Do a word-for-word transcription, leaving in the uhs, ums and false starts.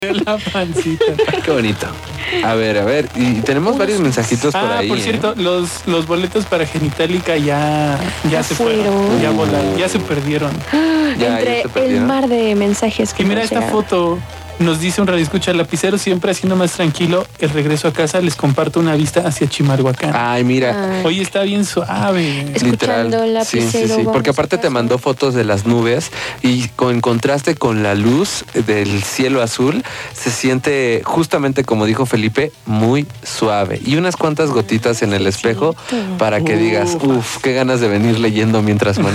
La pancita. Qué bonito. A ver, a ver. Y tenemos varios mensajitos por ah, ahí. por cierto, ¿eh? los, los boletos para Genitalica ya, ya, Ya se fueron. fueron. Ya volaron, ya se perdieron. Ya, Entre ya se el perdieron. mar de mensajes que Y mira nos esta llegaron. foto. Nos dice un radioescucha, lapicero siempre haciendo más tranquilo el regreso a casa. Les comparto una vista hacia Chimalhuacán. Ay, mira. Ay. Hoy está bien suave. Es- Literal. Escuchando Sí, sí, Lapicero, sí. Porque vamos aparte a te casa. mandó fotos de las nubes y con contraste con la luz del cielo azul se siente justamente como dijo Felipe, muy suave. Y unas cuantas gotitas en el espejo para que digas, Uf. uff, qué ganas de venir leyendo mientras